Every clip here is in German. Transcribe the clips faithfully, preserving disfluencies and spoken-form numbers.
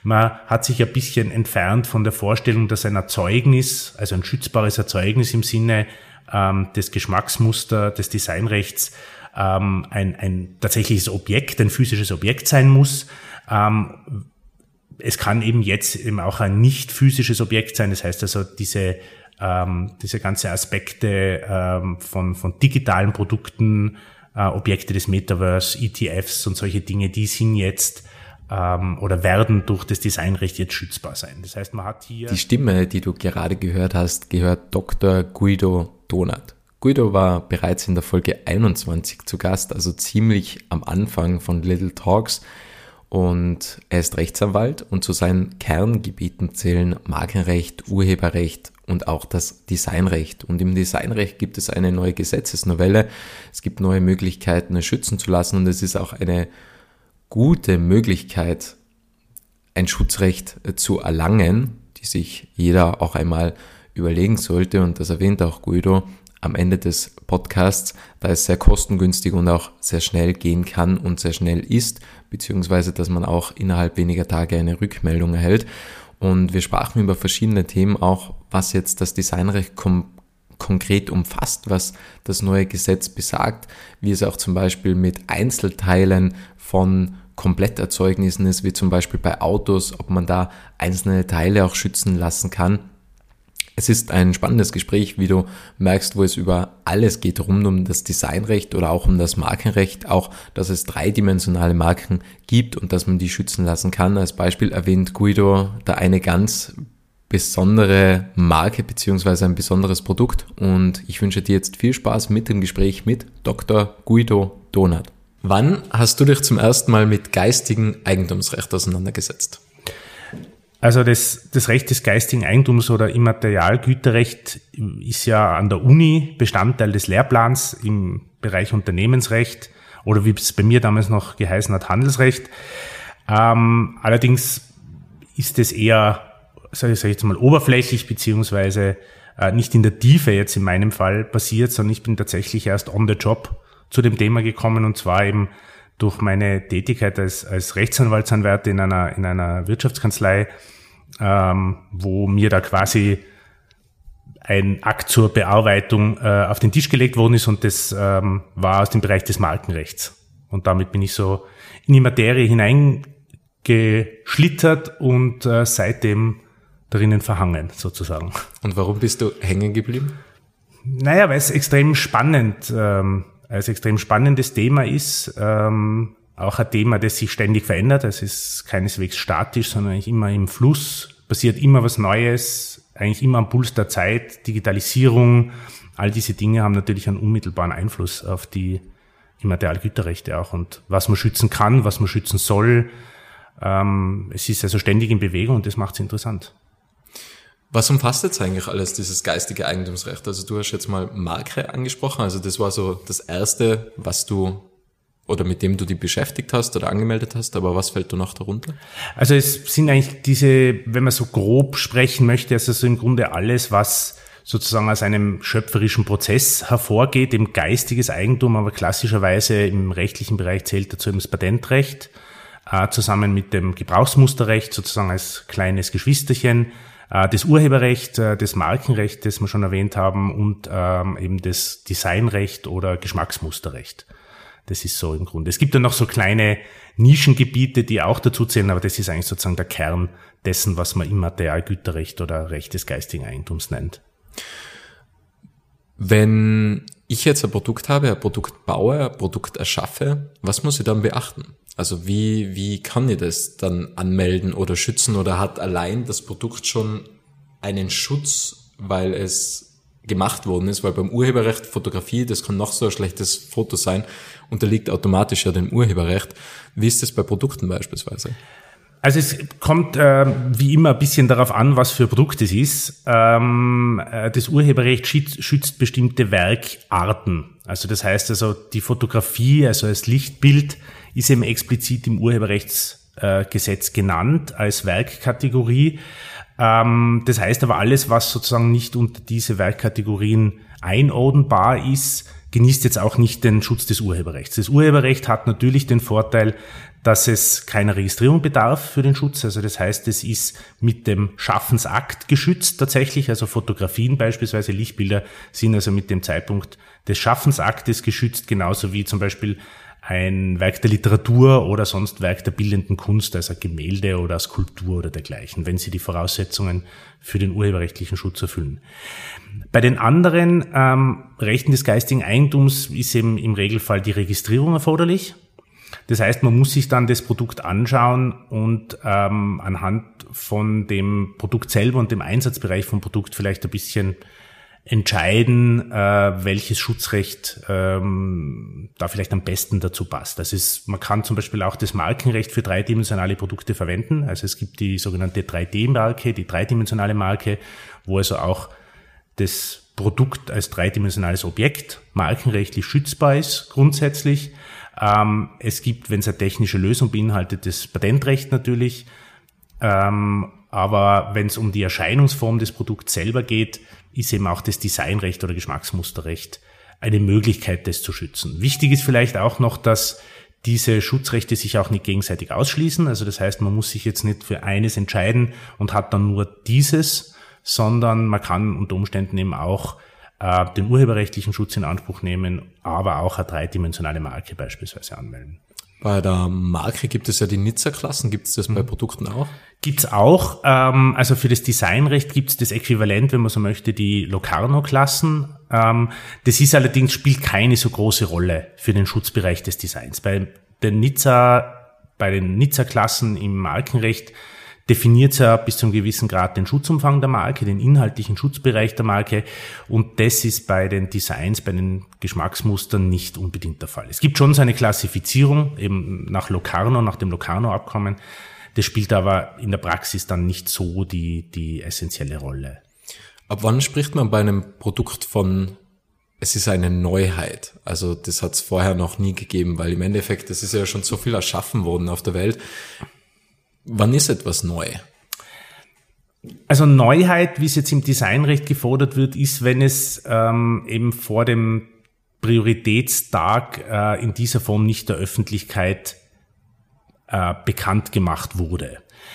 Man hat sich ein bisschen entfernt von der Vorstellung, dass ein Erzeugnis, also ein schützbares Erzeugnis im Sinne ähm, des Geschmacksmuster, des Designrechts, ähm, ein, ein tatsächliches Objekt, ein physisches Objekt sein muss. Ähm, es kann eben jetzt eben auch ein nicht physisches Objekt sein. Das heißt also, diese ähm, diese ganze Aspekte ähm, von von digitalen Produkten, äh, Objekte des Metaverse, E T Fs und solche Dinge, die sind jetzt oder werden durch das Designrecht jetzt schützbar sein. Das heißt, man hat hier... Die Stimme, die du gerade gehört hast, gehört Doktor Guido Donath. Guido war bereits in der Folge einundzwanzig zu Gast, also ziemlich am Anfang von Little Talks, und er ist Rechtsanwalt und zu seinen Kerngebieten zählen Markenrecht, Urheberrecht und auch das Designrecht. Und im Designrecht gibt es eine neue Gesetzesnovelle, es gibt neue Möglichkeiten, es schützen zu lassen, und es ist auch eine gute Möglichkeit, ein Schutzrecht zu erlangen, die sich jeder auch einmal überlegen sollte, und das erwähnt auch Guido am Ende des Podcasts, da es sehr kostengünstig und auch sehr schnell gehen kann und sehr schnell ist, beziehungsweise dass man auch innerhalb weniger Tage eine Rückmeldung erhält. Und wir sprachen über verschiedene Themen, auch was jetzt das Designrecht kom- konkret umfasst, was das neue Gesetz besagt, wie es auch zum Beispiel mit Einzelteilen von Kompletterzeugnissen ist, wie zum Beispiel bei Autos, ob man da einzelne Teile auch schützen lassen kann. Es ist ein spannendes Gespräch, wie du merkst, wo es über alles geht, rund um das Designrecht oder auch um das Markenrecht, auch dass es dreidimensionale Marken gibt und dass man die schützen lassen kann. Als Beispiel erwähnt Guido da eine ganz besondere Marke bzw. ein besonderes Produkt, und ich wünsche dir jetzt viel Spaß mit dem Gespräch mit Doktor Guido Donath. Wann hast du dich zum ersten Mal mit geistigem Eigentumsrecht auseinandergesetzt? Also das, das Recht des geistigen Eigentums oder Immaterialgüterrecht ist ja an der Uni Bestandteil des Lehrplans im Bereich Unternehmensrecht oder wie es bei mir damals noch geheißen hat, Handelsrecht. Ähm, allerdings ist es eher, sage ich jetzt mal, oberflächlich beziehungsweise äh, nicht in der Tiefe jetzt in meinem Fall passiert, sondern ich bin tatsächlich erst on the job zu dem Thema gekommen, und zwar eben durch meine Tätigkeit als, als Rechtsanwaltsanwalt in einer, in einer Wirtschaftskanzlei, ähm, wo mir da quasi ein Akt zur Bearbeitung äh, auf den Tisch gelegt worden ist, und das ähm, war aus dem Bereich des Markenrechts. Und damit bin ich so in die Materie hineingeschlittert und äh, seitdem drinnen verhangen, sozusagen. Und warum bist du hängen geblieben? Naja, weil es extrem spannend ähm, als extrem spannendes Thema ist, ähm, auch ein Thema, das sich ständig verändert. Es ist keineswegs statisch, sondern eigentlich immer im Fluss, passiert immer was Neues, eigentlich immer am Puls der Zeit, Digitalisierung, all diese Dinge haben natürlich einen unmittelbaren Einfluss auf die Immaterialgüterrechte auch und was man schützen kann, was man schützen soll. Ähm, es ist also ständig in Bewegung und das macht es interessant. Was umfasst jetzt eigentlich alles dieses geistige Eigentumsrecht? Also du hast jetzt mal Marke angesprochen, also das war so das Erste, was du oder mit dem du dich beschäftigt hast oder angemeldet hast, aber was fällt da noch darunter? Also es sind eigentlich diese, wenn man so grob sprechen möchte, also so im Grunde alles, was sozusagen aus einem schöpferischen Prozess hervorgeht, im geistiges Eigentum, aber klassischerweise im rechtlichen Bereich zählt dazu eben das Patentrecht, äh, zusammen mit dem Gebrauchsmusterrecht sozusagen als kleines Geschwisterchen, das Urheberrecht, das Markenrecht, das wir schon erwähnt haben, und ähm, eben das Designrecht oder Geschmacksmusterrecht. Das ist so im Grunde. Es gibt ja noch so kleine Nischengebiete, die auch dazu zählen, aber das ist eigentlich sozusagen der Kern dessen, was man Immaterialgüterrecht oder Recht des geistigen Eigentums nennt. Wenn ich jetzt ein Produkt habe, ein Produkt baue, ein Produkt erschaffe, was muss ich dann beachten? Also wie, wie kann ich das dann anmelden oder schützen, oder hat allein das Produkt schon einen Schutz, weil es gemacht worden ist? Weil beim Urheberrecht, Fotografie, das kann noch so ein schlechtes Foto sein, unterliegt automatisch ja dem Urheberrecht. Wie ist das bei Produkten beispielsweise? Also es kommt äh, wie immer ein bisschen darauf an, was für ein Produkt es ist. Ähm, äh, das Urheberrecht schützt, schützt bestimmte Werkarten. Also das heißt also, die Fotografie, also das Lichtbild, ist eben explizit im Urheberrechtsgesetz äh, genannt als Werkkategorie. Ähm, das heißt aber, alles, was sozusagen nicht unter diese Werkkategorien einordnbar ist, genießt jetzt auch nicht den Schutz des Urheberrechts. Das Urheberrecht hat natürlich den Vorteil, dass es keiner Registrierung bedarf für den Schutz. Also das heißt, es ist mit dem Schaffensakt geschützt tatsächlich. Also Fotografien beispielsweise, Lichtbilder sind also mit dem Zeitpunkt des Schaffensaktes geschützt, genauso wie zum Beispiel ein Werk der Literatur oder sonst Werk der bildenden Kunst, also Gemälde oder Skulptur oder dergleichen, wenn sie die Voraussetzungen für den urheberrechtlichen Schutz erfüllen. Bei den anderen ähm, Rechten des geistigen Eigentums ist eben im Regelfall die Registrierung erforderlich. Das heißt, man muss sich dann das Produkt anschauen und ähm, anhand von dem Produkt selber und dem Einsatzbereich vom Produkt vielleicht ein bisschen entscheiden, äh, welches Schutzrecht ähm, da vielleicht am besten dazu passt. Das ist, man kann zum Beispiel auch das Markenrecht für dreidimensionale Produkte verwenden. Also es gibt die sogenannte drei D Marke, die dreidimensionale Marke, wo also auch das Produkt als dreidimensionales Objekt markenrechtlich schützbar ist, grundsätzlich. Ähm, es gibt, wenn es eine technische Lösung beinhaltet, das Patentrecht natürlich. Ähm, aber wenn es um die Erscheinungsform des Produkts selber geht, ist eben auch das Designrecht oder Geschmacksmusterrecht eine Möglichkeit, das zu schützen. Wichtig ist vielleicht auch noch, dass diese Schutzrechte sich auch nicht gegenseitig ausschließen. Also das heißt, man muss sich jetzt nicht für eines entscheiden und hat dann nur dieses, sondern man kann unter Umständen eben auch äh, den urheberrechtlichen Schutz in Anspruch nehmen, aber auch eine dreidimensionale Marke beispielsweise anmelden. Bei der Marke gibt es ja die Nizza-Klassen. Gibt es das bei Produkten auch? Gibt's auch. Ähm, also für das Designrecht gibt's das Äquivalent, wenn man so möchte, die Locarno-Klassen. Ähm, das ist allerdings, spielt keine so große Rolle für den Schutzbereich des Designs. Bei den Nizza, bei den Nizza-Klassen im Markenrecht definiert ja bis zu einem gewissen Grad den Schutzumfang der Marke, den inhaltlichen Schutzbereich der Marke, und das ist bei den Designs, bei den Geschmacksmustern nicht unbedingt der Fall. Es gibt schon so eine Klassifizierung, eben nach Locarno, nach dem Locarno-Abkommen. Das spielt aber in der Praxis dann nicht so die, die essentielle Rolle. Ab wann spricht man bei einem Produkt von, es ist eine Neuheit? Also das hat es vorher noch nie gegeben, weil im Endeffekt, das ist ja schon so viel erschaffen worden auf der Welt. Wann ist etwas neu? Also Neuheit, wie es jetzt im Designrecht gefordert wird, ist, wenn es ähm, eben vor dem Prioritätstag äh, in dieser Form nicht der Öffentlichkeit äh, bekannt gemacht wurde.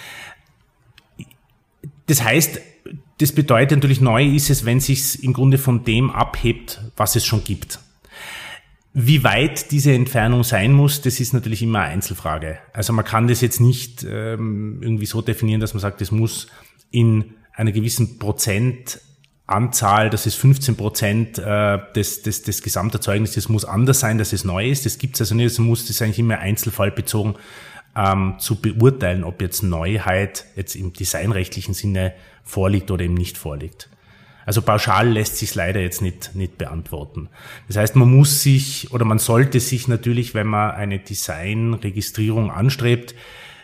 Das heißt, das bedeutet natürlich, neu ist es, wenn es sich im Grunde von dem abhebt, was es schon gibt. Wie weit diese Entfernung sein muss, das ist natürlich immer eine Einzelfrage. Also man kann das jetzt nicht ähm, irgendwie so definieren, dass man sagt, das muss in einer gewissen Prozentanzahl, das ist fünfzehn Prozent äh, des, des, des Gesamterzeugnisses, das muss anders sein, dass es neu ist. Das gibt es also nicht, das muss das eigentlich immer einzelfallbezogen ähm, zu beurteilen, ob jetzt Neuheit jetzt im designrechtlichen Sinne vorliegt oder eben nicht vorliegt. Also pauschal lässt sich leider jetzt nicht, nicht beantworten. Das heißt, man muss sich oder man sollte sich natürlich, wenn man eine Designregistrierung anstrebt,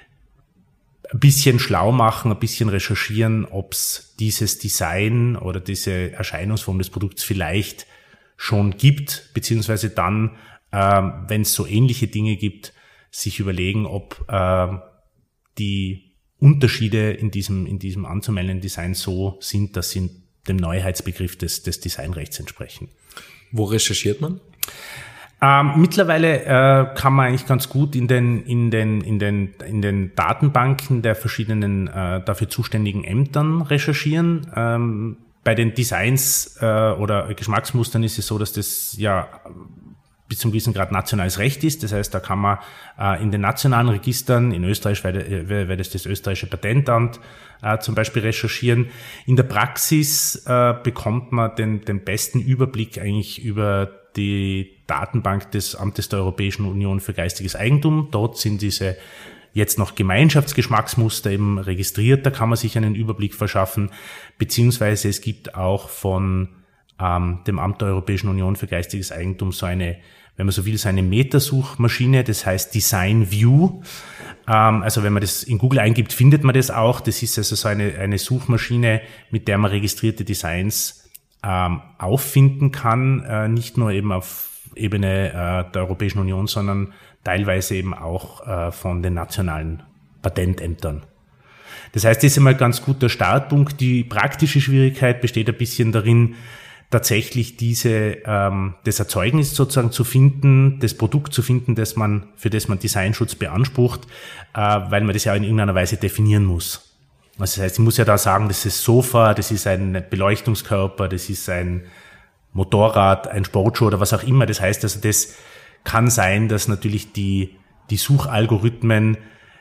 ein bisschen schlau machen, ein bisschen recherchieren, ob es dieses Design oder diese Erscheinungsform des Produkts vielleicht schon gibt, beziehungsweise dann, äh, wenn es so ähnliche Dinge gibt, sich überlegen, ob äh, die Unterschiede in diesem, in diesem anzumeldenden Design so sind, dass sie dem Neuheitsbegriff des, des Designrechts entsprechen. Wo recherchiert man? Ähm, mittlerweile äh, kann man eigentlich ganz gut in den, in den, in den, in den Datenbanken der verschiedenen äh, dafür zuständigen Ämtern recherchieren. Ähm, bei den Designs äh, oder Geschmacksmustern ist es so, dass das ja bis zum gewissen Grad nationales Recht ist. Das heißt, da kann man äh, in den nationalen Registern, in Österreich wäre wär das das österreichische Patentamt, äh, zum Beispiel recherchieren. In der Praxis äh, bekommt man den, den besten Überblick eigentlich über die Datenbank des Amtes der Europäischen Union für geistiges Eigentum. Dort sind diese jetzt noch Gemeinschaftsgeschmacksmuster eben registriert. Da kann man sich einen Überblick verschaffen. Beziehungsweise es gibt auch von ähm, dem Amt der Europäischen Union für geistiges Eigentum so eine, wenn man so will, so eine Metasuchmaschine, das heißt Design View. Ähm, also wenn man das in Google eingibt, findet man das auch. Das ist also so eine, eine Suchmaschine, mit der man registrierte Designs ähm, auffinden kann, äh, nicht nur eben auf Ebene äh, der Europäischen Union, sondern teilweise eben auch äh, von den nationalen Patentämtern. Das heißt, das ist einmal ein ganz guter Startpunkt. Die praktische Schwierigkeit besteht ein bisschen darin, tatsächlich diese ähm, das Erzeugnis sozusagen zu finden, das Produkt zu finden, das man für das man Designschutz beansprucht, äh, weil man das ja in irgendeiner Weise definieren muss. Also das heißt, ich muss ja da sagen, das ist Sofa, das ist ein Beleuchtungskörper, das ist ein Motorrad, ein Sportschuh oder was auch immer. Das heißt, also das kann sein, dass natürlich die die Suchalgorithmen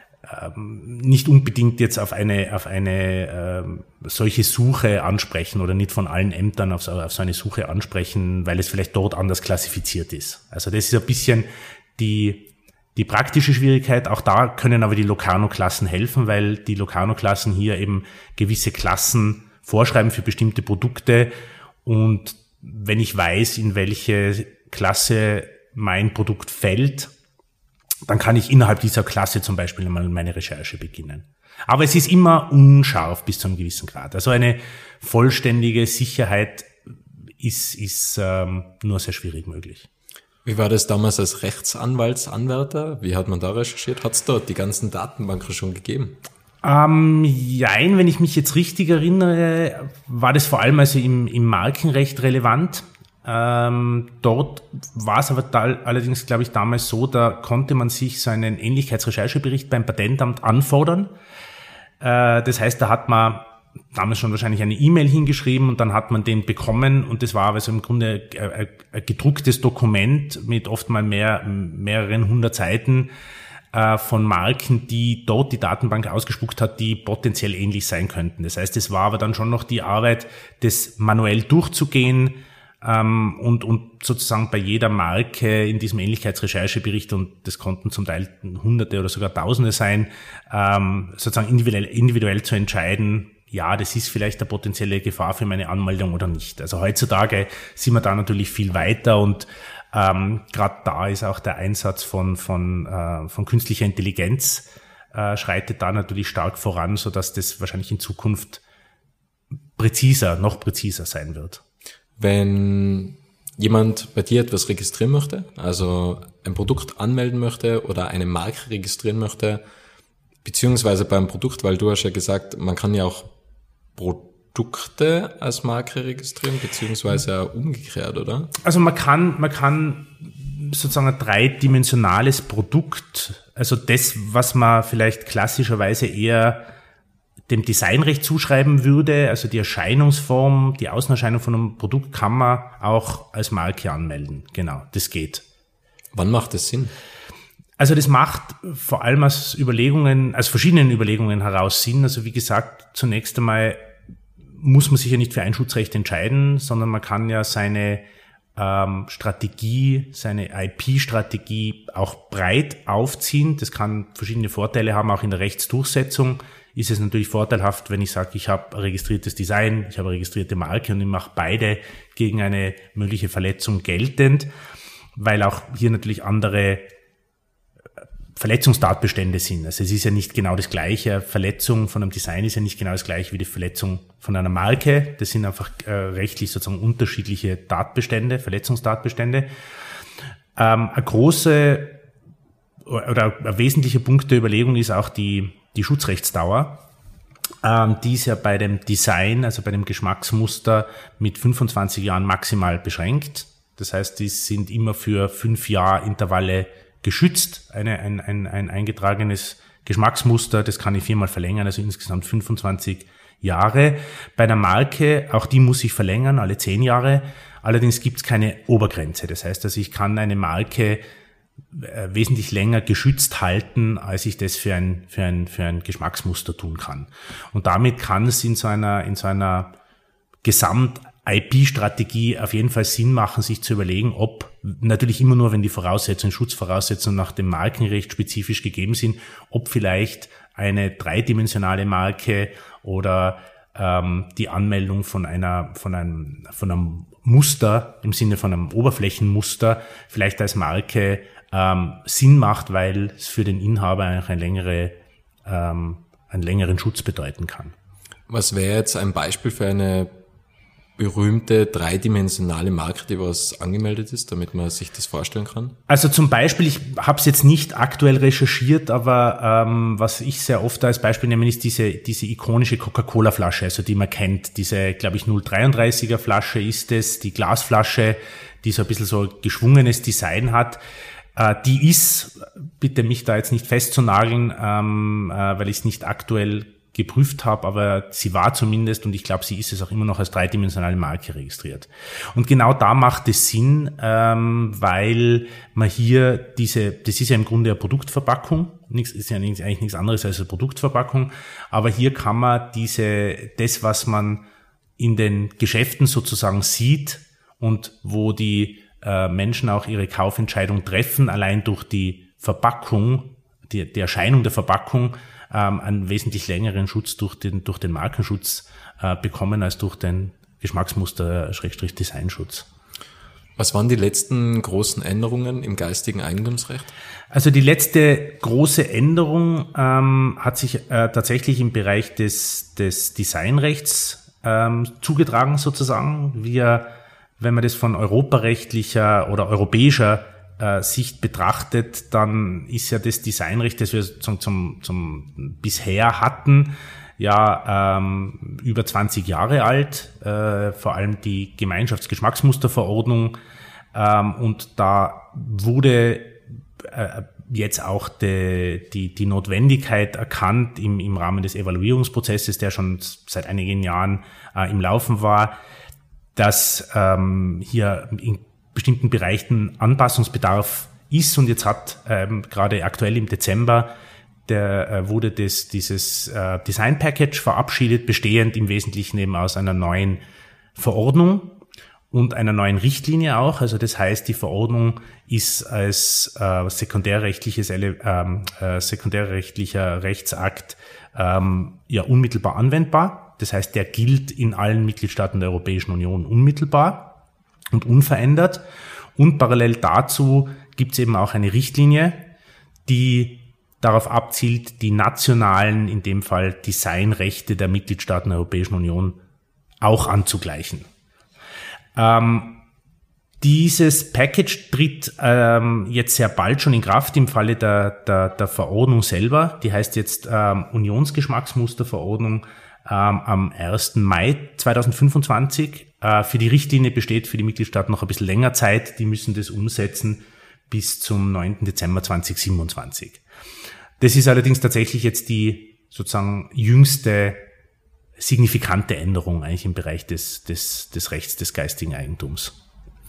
ähm, nicht unbedingt jetzt auf eine auf eine ähm, solche Suche ansprechen oder nicht von allen Ämtern auf so, auf so eine Suche ansprechen, weil es vielleicht dort anders klassifiziert ist. Also das ist ein bisschen die die praktische Schwierigkeit. Auch da können aber die Locarno-Klassen helfen, weil die Locarno-Klassen hier eben gewisse Klassen vorschreiben für bestimmte Produkte. Und wenn ich weiß, in welche Klasse mein Produkt fällt, dann kann ich innerhalb dieser Klasse zum Beispiel einmal meine Recherche beginnen. Aber es ist immer unscharf bis zu einem gewissen Grad. Also eine vollständige Sicherheit ist, ist ähm, nur sehr schwierig möglich. Wie war das damals als Rechtsanwaltsanwärter? Wie hat man da recherchiert? Hat es dort die ganzen Datenbanken schon gegeben? Ähm, jein, wenn ich mich jetzt richtig erinnere, war das vor allem also im, im Markenrecht relevant. Ähm, dort war es aber da, allerdings, glaube ich, damals so, da konnte man sich so einen Ähnlichkeitsrecherchebericht beim Patentamt anfordern. Äh, das heißt, da hat man damals schon wahrscheinlich eine E-Mail hingeschrieben und dann hat man den bekommen und das war also im Grunde ein, ein gedrucktes Dokument mit oft mal mehr, mehreren hundert Seiten äh, von Marken, die dort die Datenbank ausgespuckt hat, die potenziell ähnlich sein könnten. Das heißt, es war aber dann schon noch die Arbeit, das manuell durchzugehen, Ähm, und, und sozusagen bei jeder Marke in diesem Ähnlichkeitsrecherchebericht, und das konnten zum Teil Hunderte oder sogar Tausende sein, ähm, sozusagen individuell, individuell zu entscheiden, ja, das ist vielleicht eine potenzielle Gefahr für meine Anmeldung oder nicht. Also heutzutage sind wir da natürlich viel weiter und ähm, gerade da ist auch der Einsatz von, von, äh, von künstlicher Intelligenz äh, schreitet da natürlich stark voran, sodass das wahrscheinlich in Zukunft präziser, noch präziser sein wird. Wenn jemand bei dir etwas registrieren möchte, also ein Produkt anmelden möchte oder eine Marke registrieren möchte, beziehungsweise beim Produkt, weil du hast ja gesagt, man kann ja auch Produkte als Marke registrieren, beziehungsweise umgekehrt, oder? Also man kann, man kann sozusagen ein dreidimensionales Produkt, also das, was man vielleicht klassischerweise eher dem Designrecht zuschreiben würde, also die Erscheinungsform, die Außenerscheinung von einem Produkt kann man auch als Marke anmelden. Genau, das geht. Wann macht das Sinn? Also das macht vor allem aus Überlegungen, aus verschiedenen Überlegungen heraus Sinn. Also wie gesagt, zunächst einmal muss man sich ja nicht für ein Schutzrecht entscheiden, sondern man kann ja seine ähm, Strategie, seine I P-Strategie auch breit aufziehen. Das kann verschiedene Vorteile haben, auch in der Rechtsdurchsetzung. Ist es natürlich vorteilhaft, wenn ich sage, ich habe registriertes Design, ich habe registrierte Marke und ich mache beide gegen eine mögliche Verletzung geltend, weil auch hier natürlich andere Verletzungstatbestände sind. Also es ist ja nicht genau das Gleiche. Verletzung von einem Design ist ja nicht genau das Gleiche wie die Verletzung von einer Marke. Das sind einfach äh, rechtlich sozusagen unterschiedliche Tatbestände, Verletzungstatbestände. Ähm, eine große oder ein wesentlicher Punkt der Überlegung ist auch die Die Schutzrechtsdauer, ähm, die ist ja bei dem Design, also bei dem Geschmacksmuster mit fünfundzwanzig Jahren maximal beschränkt. Das heißt, die sind immer für fünf Jahre Intervalle geschützt. Eine, ein, ein, ein eingetragenes Geschmacksmuster, das kann ich viermal verlängern, also insgesamt fünfundzwanzig Jahre. Bei einer Marke, auch die muss ich verlängern, alle zehn Jahre. Allerdings gibt es keine Obergrenze. Das heißt, also ich kann eine Marke wesentlich länger geschützt halten, als ich das für ein, für ein, für ein Geschmacksmuster tun kann. Und damit kann es in so einer, in so einer Gesamt-I P-Strategie auf jeden Fall Sinn machen, sich zu überlegen, ob, natürlich immer nur, wenn die Voraussetzungen, Schutzvoraussetzungen nach dem Markenrecht spezifisch gegeben sind, ob vielleicht eine dreidimensionale Marke oder ähm, die Anmeldung von einer, von einem, von einem Muster, im Sinne von einem Oberflächenmuster, vielleicht als Marke ähm, Sinn macht, weil es für den Inhaber eigentlich eine längere, ähm, einen längeren Schutz bedeuten kann. Was wäre jetzt ein Beispiel für eine berühmte dreidimensionale Marke, die was angemeldet ist, damit man sich das vorstellen kann? Also zum Beispiel, ich habe es jetzt nicht aktuell recherchiert, aber ähm, was ich sehr oft als Beispiel nehme, ist diese diese ikonische Coca-Cola-Flasche, also die man kennt. Diese, glaube ich, null Komma dreiunddreißiger Flasche ist es, die Glasflasche, die so ein bisschen so geschwungenes Design hat. Äh, die ist, bitte mich da jetzt nicht festzunageln, ähm, äh, weil ich es nicht aktuell geprüft habe, aber sie war zumindest, und ich glaube, sie ist es auch immer noch, als dreidimensionale Marke registriert. Und genau da macht es Sinn, ähm, weil man hier diese, das ist ja im Grunde eine Produktverpackung, nichts, ist ja eigentlich nichts anderes als eine Produktverpackung, aber hier kann man diese, das, was man in den Geschäften sozusagen sieht und wo die äh, Menschen auch ihre Kaufentscheidung treffen, allein durch die Verpackung, die, die Erscheinung der Verpackung, einen wesentlich längeren Schutz durch den, durch den Markenschutz äh, bekommen als durch den Geschmacksmuster-Designschutz. Was waren die letzten großen Änderungen im geistigen Eigentumsrecht? Also die letzte große Änderung ähm, hat sich äh, tatsächlich im Bereich des, des Designrechts ähm, zugetragen sozusagen. Wir, wenn man das von europarechtlicher oder europäischer Sicht betrachtet, dann ist ja das Designrecht, das wir zum, zum, zum bisher hatten, ja ähm, über zwanzig Jahre alt, äh, vor allem die Gemeinschaftsgeschmacksmusterverordnung, ähm, und da wurde äh, jetzt auch die, die, die Notwendigkeit erkannt im, im Rahmen des Evaluierungsprozesses, der schon seit einigen Jahren äh, im Laufen war, dass ähm, hier in bestimmten Bereichen Anpassungsbedarf ist, und jetzt hat ähm, gerade aktuell im Dezember der äh, wurde das dieses äh, Design Package verabschiedet, bestehend im Wesentlichen eben aus einer neuen Verordnung und einer neuen Richtlinie auch. Also das heißt, die Verordnung ist als äh, sekundärrechtliches äh, äh, sekundärrechtlicher Rechtsakt ähm, ja unmittelbar anwendbar. Das heißt, der gilt in allen Mitgliedstaaten der Europäischen Union unmittelbar und unverändert. Und parallel dazu gibt es eben auch eine Richtlinie, die darauf abzielt, die nationalen, in dem Fall Designrechte der Mitgliedstaaten der Europäischen Union auch anzugleichen. Ähm, dieses Package tritt ähm, jetzt sehr bald schon in Kraft im Falle der, der, der Verordnung selber. Die heißt jetzt ähm, Unionsgeschmacksmusterverordnung ähm, am ersten Mai zweitausendfünfundzwanzig. Äh, für die Richtlinie besteht für die Mitgliedstaaten noch ein bisschen länger Zeit. Die müssen das umsetzen bis zum neunten Dezember zweitausendsiebenundzwanzig. Das ist allerdings tatsächlich jetzt die sozusagen jüngste signifikante Änderung eigentlich im Bereich des, des, des Rechts des geistigen Eigentums.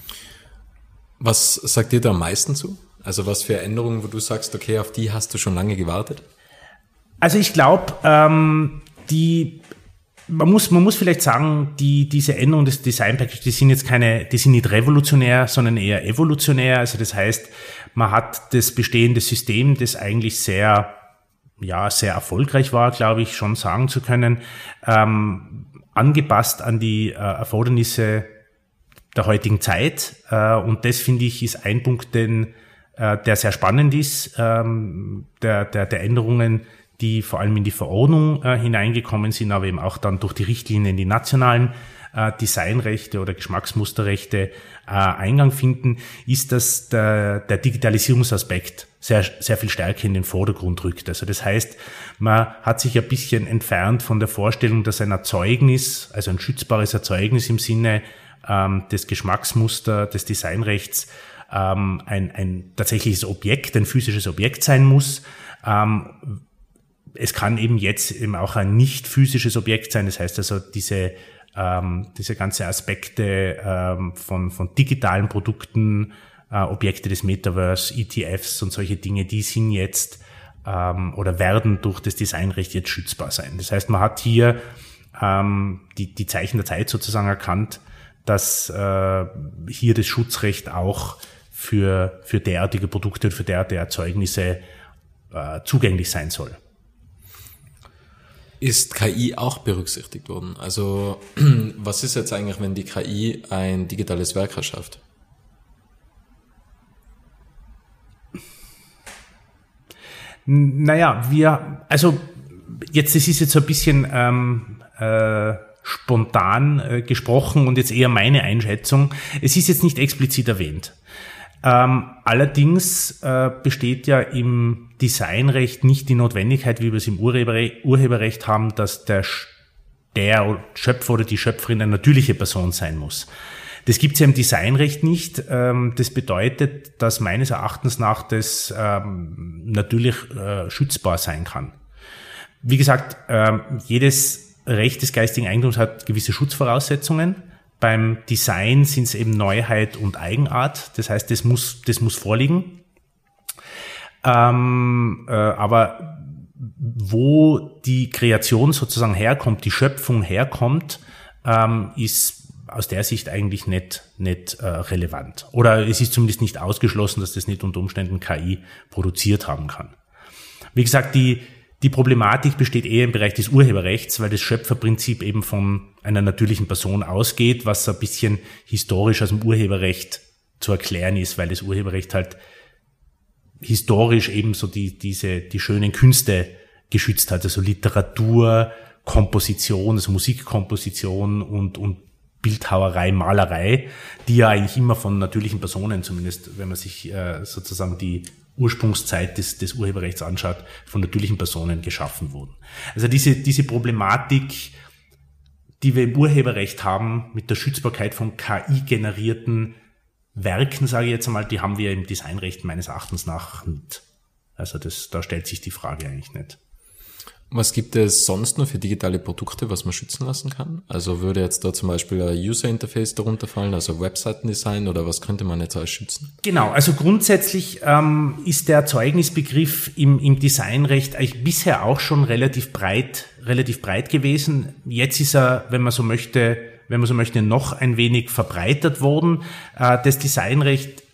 Was sagt dir da am meisten zu? Also was für Änderungen, wo du sagst, okay, auf die hast du schon lange gewartet? Also ich glaube, ähm, die man muss man muss vielleicht sagen, die diese Änderungen des Design Package, die sind jetzt keine, die sind nicht revolutionär, sondern eher evolutionär. Also das heißt, man hat das bestehende System, das eigentlich sehr ja sehr erfolgreich war, glaube ich, schon sagen zu können, ähm, angepasst an die äh, Erfordernisse der heutigen Zeit. Äh, und das, finde ich, ist ein Punkt, den, äh, der sehr spannend ist, ähm, der, der, der Änderungen, die vor allem in die Verordnung äh, hineingekommen sind, aber eben auch dann durch die Richtlinien die nationalen äh, Designrechte oder Geschmacksmusterrechte äh, Eingang finden, ist, dass der, der Digitalisierungsaspekt sehr, sehr viel stärker in den Vordergrund rückt. Also das heißt, man hat sich ein bisschen entfernt von der Vorstellung, dass ein Erzeugnis, also ein schützbares Erzeugnis im Sinne ähm, des Geschmacksmuster, des Designrechts, ähm, ein, ein tatsächliches Objekt, ein physisches Objekt sein muss. Ähm, Es kann eben jetzt eben auch ein nicht physisches Objekt sein. Das heißt also, diese, ähm, diese ganze Aspekte ähm, von, von digitalen Produkten, äh, Objekte des Metaverse, E T Fs und solche Dinge, die sind jetzt ähm, oder werden durch das Designrecht jetzt schützbar sein. Das heißt, man hat hier ähm, die, die Zeichen der Zeit sozusagen erkannt, dass äh, hier das Schutzrecht auch für, für derartige Produkte und für derartige Erzeugnisse äh, zugänglich sein soll. Ist K I auch berücksichtigt worden? Also was ist jetzt eigentlich, wenn die K I ein digitales Werk erschafft? Naja, wir, also jetzt, das ist jetzt so ein bisschen ähm, äh, spontan äh, gesprochen und jetzt eher meine Einschätzung. Es ist jetzt nicht explizit erwähnt. Ähm, allerdings äh, besteht ja im Designrecht nicht die Notwendigkeit, wie wir es im Urheberrecht, Urheberrecht haben, dass der, der Schöpfer oder die Schöpferin eine natürliche Person sein muss. Das gibt es ja im Designrecht nicht. Ähm, das bedeutet, dass meines Erachtens nach das ähm, natürlich äh, schützbar sein kann. Wie gesagt, ähm, jedes Recht des geistigen Eigentums hat gewisse Schutzvoraussetzungen. Beim Design sind es eben Neuheit und Eigenart. Das heißt, das muss, das muss vorliegen. Ähm, äh, aber wo die Kreation sozusagen herkommt, die Schöpfung herkommt, ähm, ist aus der Sicht eigentlich nicht, nicht äh, relevant. Oder es ist zumindest nicht ausgeschlossen, dass das nicht unter Umständen K I produziert haben kann. Wie gesagt, die Die Problematik besteht eher im Bereich des Urheberrechts, weil das Schöpferprinzip eben von einer natürlichen Person ausgeht, was ein bisschen historisch aus dem Urheberrecht zu erklären ist, weil das Urheberrecht halt historisch eben so die, diese, die schönen Künste geschützt hat, also Literatur, Komposition, also Musikkomposition und, und Bildhauerei, Malerei, die ja eigentlich immer von natürlichen Personen, zumindest wenn man sich äh, sozusagen die Ursprungszeit des, des Urheberrechts anschaut, von natürlichen Personen geschaffen wurden. Also diese, diese Problematik, die wir im Urheberrecht haben, mit der Schützbarkeit von K I-generierten Werken, sage ich jetzt einmal, die haben wir im Designrecht meines Erachtens nach nicht. Also das, da stellt sich die Frage eigentlich nicht. Was gibt es sonst noch für digitale Produkte, was man schützen lassen kann? Also würde jetzt da zum Beispiel ein User Interface darunter fallen, also Webseitendesign, oder was könnte man jetzt alles schützen? Genau, also grundsätzlich ähm, ist der Erzeugnisbegriff im, im Designrecht eigentlich bisher auch schon relativ breit, relativ breit gewesen. Jetzt ist er, wenn man so möchte, wenn man so möchte, noch ein wenig verbreitert worden. Äh, das Designrecht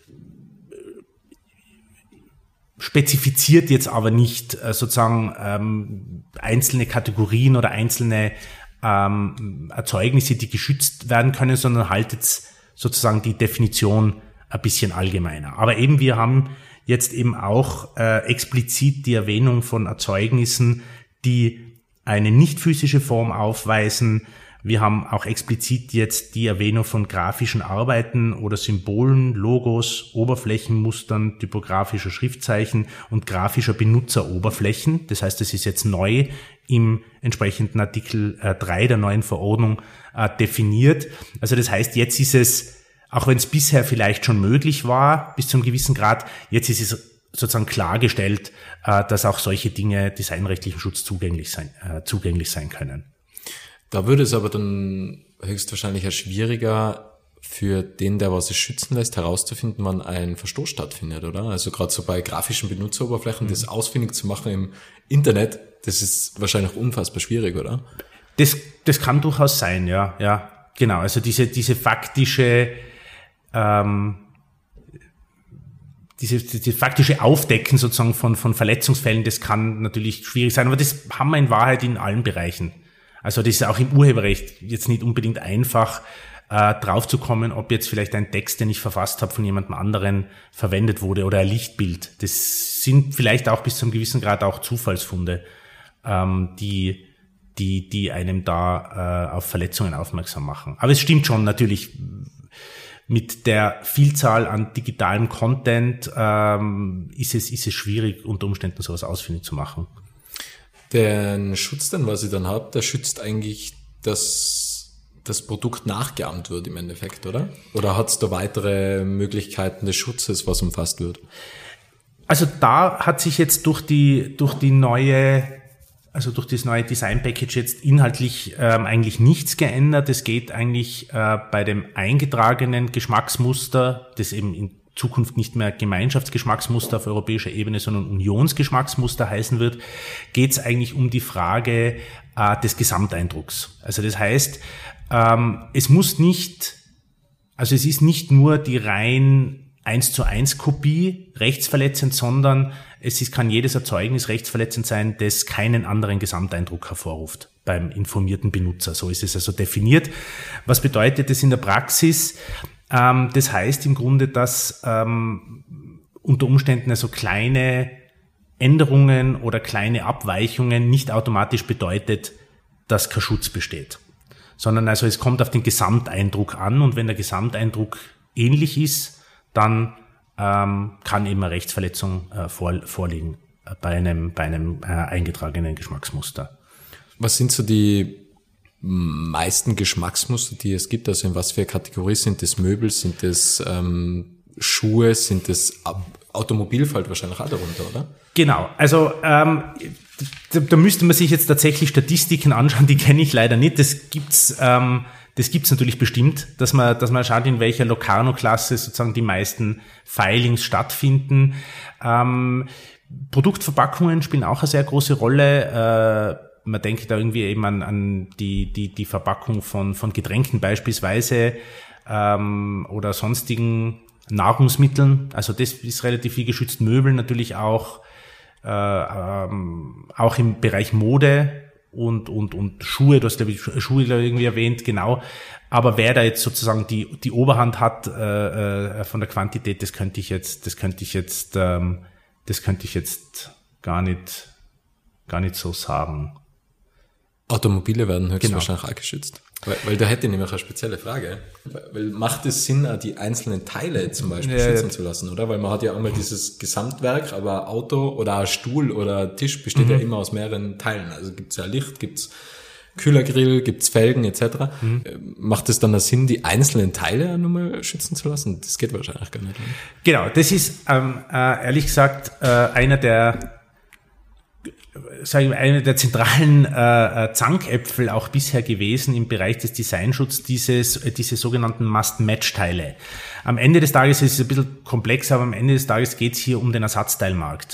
spezifiziert jetzt aber nicht äh, sozusagen ähm, einzelne Kategorien oder einzelne ähm, Erzeugnisse, die geschützt werden können, sondern haltet sozusagen die Definition ein bisschen allgemeiner. Aber eben wir haben jetzt eben auch äh, explizit die Erwähnung von Erzeugnissen, die eine nicht physische Form aufweisen. Wir haben auch explizit jetzt die Erwähnung von grafischen Arbeiten oder Symbolen, Logos, Oberflächenmustern, typografischer Schriftzeichen und grafischer Benutzeroberflächen. Das heißt, das ist jetzt neu im entsprechenden Artikel äh, drei der neuen Verordnung äh, definiert. Also das heißt, jetzt ist es, auch wenn es bisher vielleicht schon möglich war, bis zu einem gewissen Grad, jetzt ist es sozusagen klargestellt, äh, dass auch solche Dinge designrechtlichen Schutz zugänglich sein, äh, zugänglich sein können. Da würde es aber dann höchstwahrscheinlich ja schwieriger für den, der was es schützen lässt, herauszufinden, wann ein Verstoß stattfindet, oder? Also gerade so bei grafischen Benutzeroberflächen, mhm. das ausfindig zu machen im Internet, das ist wahrscheinlich unfassbar schwierig, oder? Das, das kann durchaus sein, ja, ja, genau. Also diese, diese faktische, ähm, diese, diese faktische Aufdecken sozusagen von, von Verletzungsfällen, das kann natürlich schwierig sein, aber das haben wir in Wahrheit in allen Bereichen. Also das ist auch im Urheberrecht jetzt nicht unbedingt einfach, äh, draufzukommen, ob jetzt vielleicht ein Text, den ich verfasst habe, von jemandem anderen verwendet wurde oder ein Lichtbild. Das sind vielleicht auch bis zu einem gewissen Grad auch Zufallsfunde, ähm, die, die, die einem da äh, auf Verletzungen aufmerksam machen. Aber es stimmt schon natürlich, mit der Vielzahl an digitalem Content ähm, ist es, ist es schwierig, unter Umständen sowas ausfindig zu machen. Den Schutz, den was ich dann habe, der schützt eigentlich, dass das Produkt nachgeahmt wird im Endeffekt, oder? Oder hat es da weitere Möglichkeiten des Schutzes, was umfasst wird? Also da hat sich jetzt durch die durch die neue, also durch das neue Design Package jetzt inhaltlich ähm, eigentlich nichts geändert. Es geht eigentlich äh, bei dem eingetragenen Geschmacksmuster, das eben in Zukunft nicht mehr Gemeinschaftsgeschmacksmuster auf europäischer Ebene, sondern Unionsgeschmacksmuster heißen wird, geht es eigentlich um die Frage äh, des Gesamteindrucks. Also das heißt, ähm, es muss nicht, also es ist nicht nur die rein eins zu eins Kopie rechtsverletzend, sondern es ist, kann jedes Erzeugnis rechtsverletzend sein, das keinen anderen Gesamteindruck hervorruft beim informierten Benutzer. So ist es also definiert. Was bedeutet das in der Praxis? Ähm, das heißt im Grunde, dass ähm, unter Umständen also kleine Änderungen oder kleine Abweichungen nicht automatisch bedeutet, dass kein Schutz besteht. sondern also es kommt auf den Gesamteindruck an und wenn der Gesamteindruck ähnlich ist, dann ähm, kann eben eine Rechtsverletzung äh, vor, vorliegen äh, bei einem, bei einem äh, eingetragenen Geschmacksmuster. Was sind so die meisten Geschmacksmuster, die es gibt? Also in was für Kategorie sind das Möbel, sind das ähm, Schuhe, sind das Automobil fällt wahrscheinlich auch darunter, oder? Genau, also ähm, da, da müsste man sich jetzt tatsächlich Statistiken anschauen, die kenne ich leider nicht. Das gibt's, ähm, das gibt's natürlich bestimmt, dass man, dass man schaut, in welcher Locarno-Klasse sozusagen die meisten Filings stattfinden. Ähm, Produktverpackungen spielen auch eine sehr große Rolle. Äh, Man denkt da irgendwie eben an, an die, die, die Verpackung von, von Getränken beispielsweise ähm, oder sonstigen Nahrungsmitteln. Also das ist relativ viel geschützt. Möbel natürlich auch, äh, ähm, auch im Bereich Mode und, und, und Schuhe. Du hast, glaube ich, Schuhe irgendwie erwähnt, genau. Aber wer da jetzt sozusagen die, die Oberhand hat äh, äh, von der Quantität, das könnte ich jetzt, das könnte ich jetzt, ähm, das könnte ich jetzt gar nicht, gar nicht so sagen. Automobile werden höchstwahrscheinlich genau. auch geschützt. Weil, weil da hätte ich nämlich eine spezielle Frage. Weil macht es Sinn, auch die einzelnen Teile zum Beispiel ja, schützen ja. zu lassen, oder? Weil man hat ja einmal dieses Gesamtwerk, aber Auto oder ein Stuhl oder Tisch besteht mhm. ja immer aus mehreren Teilen. Also gibt's ja Licht, gibt's Kühlergrill, gibt's Felgen et cetera. Mhm. Macht es dann da Sinn, die einzelnen Teile nochmal schützen zu lassen? Das geht wahrscheinlich gar nicht. Oder? Genau, das ist ähm, äh, ehrlich gesagt äh, einer der sagen wir, eine der zentralen äh, Zankäpfel auch bisher gewesen im Bereich des Designschutzes, dieses, diese sogenannten Must-Match-Teile. Am Ende des Tages ist es ein bisschen komplex, aber am Ende des Tages geht es hier um den Ersatzteilmarkt.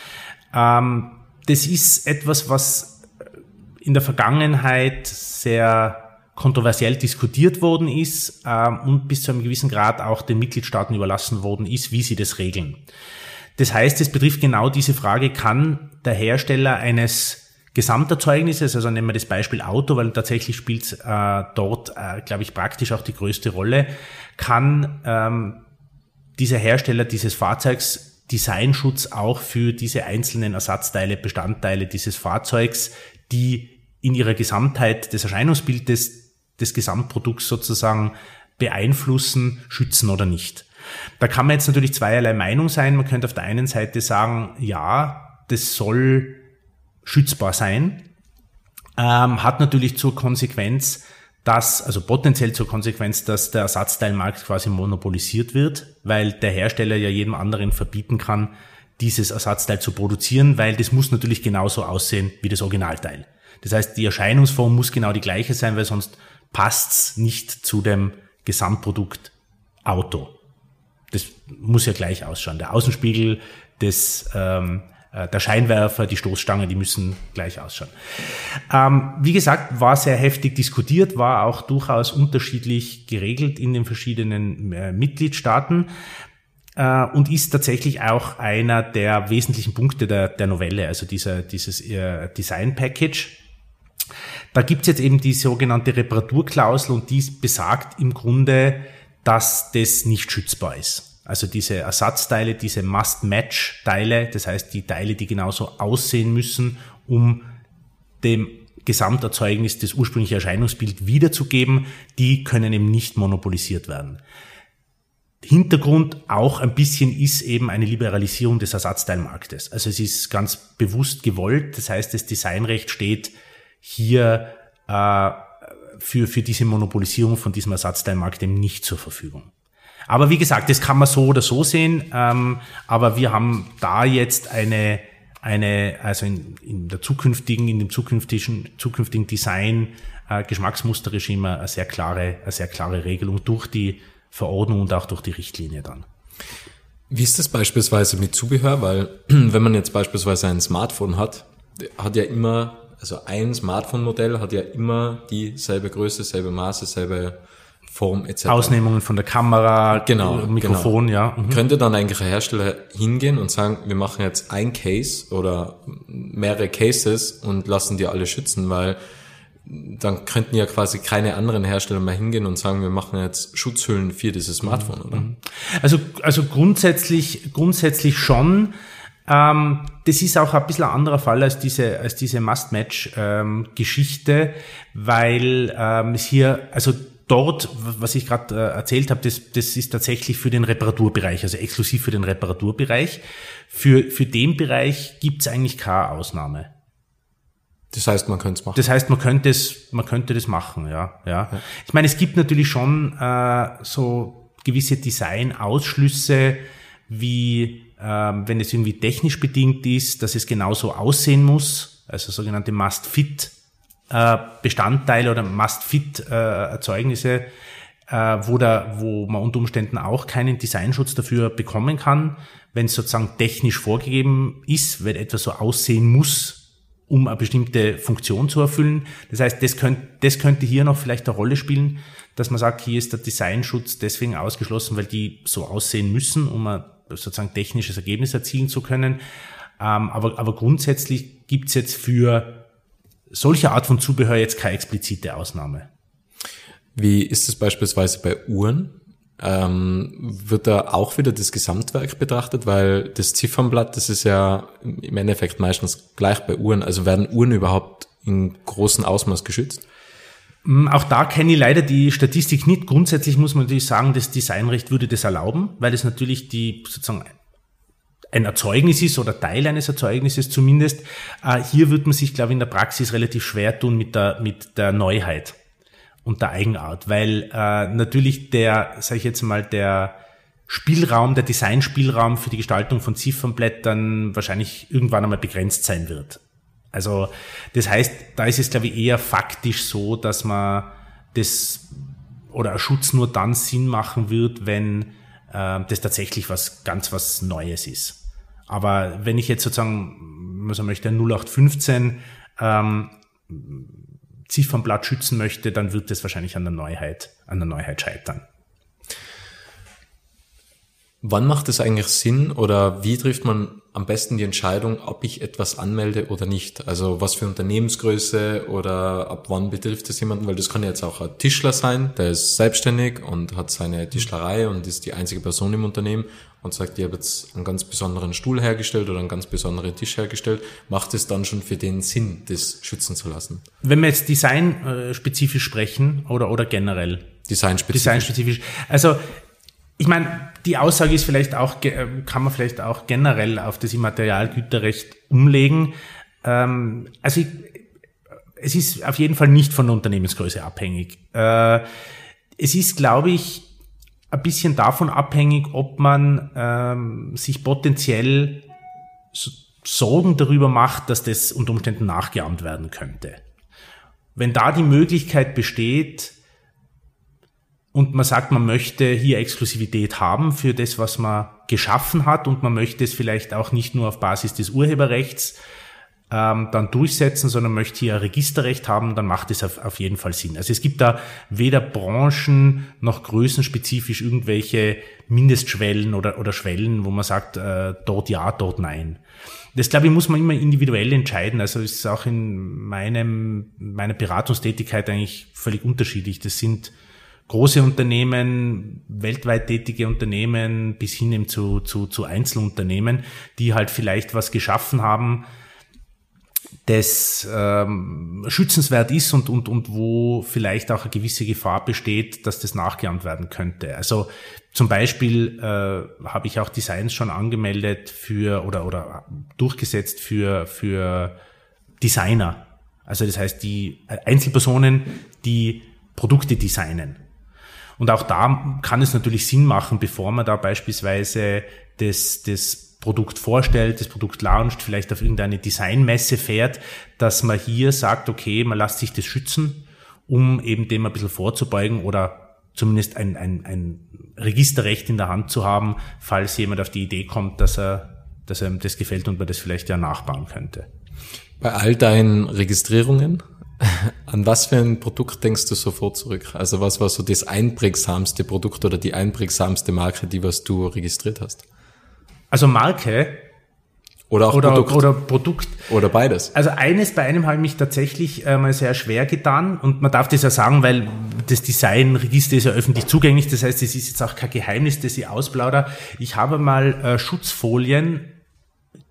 Ähm, das ist etwas, was in der Vergangenheit sehr kontroversiell diskutiert worden ist ähm, und bis zu einem gewissen Grad auch den Mitgliedstaaten überlassen worden ist, wie sie das regeln. Das heißt, es betrifft genau diese Frage, kann der Hersteller eines Gesamterzeugnisses, also nehmen wir das Beispiel Auto, weil tatsächlich spielt äh, dort, äh, glaube ich, praktisch auch die größte Rolle, kann ähm, dieser Hersteller dieses Fahrzeugs Designschutz auch für diese einzelnen Ersatzteile, Bestandteile dieses Fahrzeugs, die in ihrer Gesamtheit des Erscheinungsbildes des Gesamtprodukts sozusagen beeinflussen, schützen oder nicht. Da kann man jetzt natürlich zweierlei Meinung sein. Man könnte auf der einen Seite sagen, ja, das soll schützbar sein, ähm, hat natürlich zur Konsequenz, dass, also potenziell zur Konsequenz, dass der Ersatzteilmarkt quasi monopolisiert wird, weil der Hersteller ja jedem anderen verbieten kann, dieses Ersatzteil zu produzieren, weil das muss natürlich genauso aussehen wie das Originalteil. Das heißt, die Erscheinungsform muss genau die gleiche sein, weil sonst passt's nicht zu dem Gesamtprodukt Auto. Das muss ja gleich ausschauen. Der Außenspiegel, des, ähm, äh, der Scheinwerfer, die Stoßstange, die müssen gleich ausschauen. Ähm, wie gesagt, war sehr heftig diskutiert, war auch durchaus unterschiedlich geregelt in den verschiedenen äh, Mitgliedstaaten äh, und ist tatsächlich auch einer der wesentlichen Punkte der, der Novelle, also dieser, dieses äh, Design Package. Da gibt's jetzt eben die sogenannte Reparaturklausel und die besagt im Grunde, dass das nicht schützbar ist. Also diese Ersatzteile, diese Must-Match-Teile, das heißt die Teile, die genauso aussehen müssen, um dem Gesamterzeugnis das ursprüngliche Erscheinungsbild wiederzugeben, die können eben nicht monopolisiert werden. Hintergrund auch ein bisschen ist eben eine Liberalisierung des Ersatzteilmarktes. Also es ist ganz bewusst gewollt, das heißt, das Designrecht steht hier äh, für für diese Monopolisierung von diesem Ersatzteilmarkt eben nicht zur Verfügung. Aber wie gesagt, das kann man so oder so sehen, ähm, aber wir haben da jetzt eine, eine also in, in der zukünftigen, in dem zukünftigen, zukünftigen Design, äh, Geschmacksmusterregime eine sehr klare, eine sehr klare Regelung durch die Verordnung und auch durch die Richtlinie dann. Wie ist das beispielsweise mit Zubehör? Weil wenn man jetzt beispielsweise ein Smartphone hat, hat ja immer, also ein Smartphone-Modell hat ja immer dieselbe Größe, selbe Maße, selbe Form et cetera. Ausnehmungen von der Kamera, genau, Mikrofon, genau. ja. Mhm. Könnte dann eigentlich ein Hersteller hingehen und sagen, wir machen jetzt ein Case oder mehrere Cases und lassen die alle schützen, weil dann könnten ja quasi keine anderen Hersteller mehr hingehen und sagen, wir machen jetzt Schutzhüllen für dieses Smartphone, oder? Also, also grundsätzlich, grundsätzlich schon. Ähm, das ist auch ein bisschen ein anderer Fall als diese, als diese Must-Match-Geschichte, ähm, weil ähm, es hier, also dort, was ich gerade äh, erzählt habe, das, das ist tatsächlich für den Reparaturbereich, also exklusiv für den Reparaturbereich. Für, für den Bereich gibt es eigentlich keine Ausnahme. Das heißt, man könnte es machen. Das heißt, man könnte es, man könnte das machen, ja, ja. ja. Ich meine, es gibt natürlich schon äh, so gewisse Design-Ausschlüsse, wie ähm, wenn es irgendwie technisch bedingt ist, dass es genauso aussehen muss, also sogenannte Must-Fit äh, Bestandteile oder Must-Fit äh, Erzeugnisse, äh, wo da, wo man unter Umständen auch keinen Designschutz dafür bekommen kann, wenn es sozusagen technisch vorgegeben ist, wenn etwas so aussehen muss, um eine bestimmte Funktion zu erfüllen. Das heißt, das könnte, das könnte hier noch vielleicht eine Rolle spielen, dass man sagt, hier ist der Designschutz deswegen ausgeschlossen, weil die so aussehen müssen, um ein sozusagen technisches Ergebnis erzielen zu können. Ähm, aber, aber grundsätzlich gibt's jetzt für solche Art von Zubehör jetzt keine explizite Ausnahme. Wie ist es beispielsweise bei Uhren? Ähm, wird da auch wieder das Gesamtwerk betrachtet? Weil das Ziffernblatt, das ist ja im Endeffekt meistens gleich bei Uhren. Also werden Uhren überhaupt in großem Ausmaß geschützt? Auch da kenne ich leider die Statistik nicht. Grundsätzlich muss man natürlich sagen, das Designrecht würde das erlauben, weil es natürlich die sozusagen ein Erzeugnis ist oder Teil eines Erzeugnisses zumindest. Hier wird man sich, glaube ich, in der Praxis relativ schwer tun mit der mit der Neuheit und der Eigenart, weil äh, natürlich der, sage ich jetzt mal, der Spielraum, der Designspielraum für die Gestaltung von Ziffernblättern wahrscheinlich irgendwann einmal begrenzt sein wird. Also das heißt, da ist es, glaube ich, eher faktisch so, dass man das oder ein Schutz nur dann Sinn machen wird, wenn äh, das tatsächlich was ganz was Neues ist. Aber wenn ich jetzt sozusagen, wenn man so möchte, ein null acht fünfzehn ähm, Ziffernblatt schützen möchte, dann wird das wahrscheinlich an der Neuheit, an der Neuheit scheitern. Wann macht es eigentlich Sinn oder wie trifft man am besten die Entscheidung, ob ich etwas anmelde oder nicht? Also was für Unternehmensgröße oder ab wann betrifft es jemanden? Weil das kann jetzt auch ein Tischler sein, der ist selbstständig und hat seine Tischlerei und ist die einzige Person im Unternehmen und sagt, ich habe jetzt einen ganz besonderen Stuhl hergestellt oder einen ganz besonderen Tisch hergestellt. Macht es dann schon für den Sinn, das schützen zu lassen? Wenn wir jetzt designspezifisch sprechen oder oder generell? Designspezifisch. Designspezifisch. Also ich meine, die Aussage ist vielleicht auch, kann man vielleicht auch generell auf das Immaterialgüterrecht umlegen. Ähm, also ich, es ist auf jeden Fall nicht von der Unternehmensgröße abhängig. Äh, es ist, glaube ich, ein bisschen davon abhängig, ob man ähm, sich potenziell so Sorgen darüber macht, dass das unter Umständen nachgeahmt werden könnte. Wenn da die Möglichkeit besteht, und man sagt, man möchte hier Exklusivität haben für das, was man geschaffen hat und man möchte es vielleicht auch nicht nur auf Basis des Urheberrechts ähm, dann durchsetzen, sondern möchte hier ein Registerrecht haben, dann macht es auf, auf jeden Fall Sinn. Also es gibt da weder branchen- noch größenspezifisch irgendwelche Mindestschwellen oder, oder Schwellen, wo man sagt, äh, dort ja, dort nein. Das, glaube ich, muss man immer individuell entscheiden. Also es ist auch in meinem meiner Beratungstätigkeit eigentlich völlig unterschiedlich. Das sind große Unternehmen, weltweit tätige Unternehmen bis hin eben zu, zu, zu Einzelunternehmen, die halt vielleicht was geschaffen haben, das ähm, schützenswert ist und, und, und wo vielleicht auch eine gewisse Gefahr besteht, dass das nachgeahmt werden könnte. Also zum Beispiel äh, habe ich auch Designs schon angemeldet für oder, oder durchgesetzt für, für Designer. Also das heißt, die Einzelpersonen, die Produkte designen. Und auch da kann es natürlich Sinn machen, bevor man da beispielsweise das, das Produkt vorstellt, das Produkt launcht, vielleicht auf irgendeine Designmesse fährt, dass man hier sagt, okay, man lässt sich das schützen, um eben dem ein bisschen vorzubeugen oder zumindest ein, ein, ein Registerrecht in der Hand zu haben, falls jemand auf die Idee kommt, dass er, dass einem das gefällt und man das vielleicht ja nachbauen könnte. Bei all deinen Registrierungen, an was für ein Produkt denkst du sofort zurück? Also was war so das einprägsamste Produkt oder die einprägsamste Marke, die was du registriert hast? Also Marke oder auch oder Produkt oder Produkt oder beides. Also eines bei einem habe ich mich tatsächlich äh, mal sehr schwer getan und man darf das ja sagen, weil das Designregister ist ja öffentlich zugänglich. Das heißt, es ist jetzt auch kein Geheimnis, das ich ausplaudere. Ich habe mal äh, Schutzfolien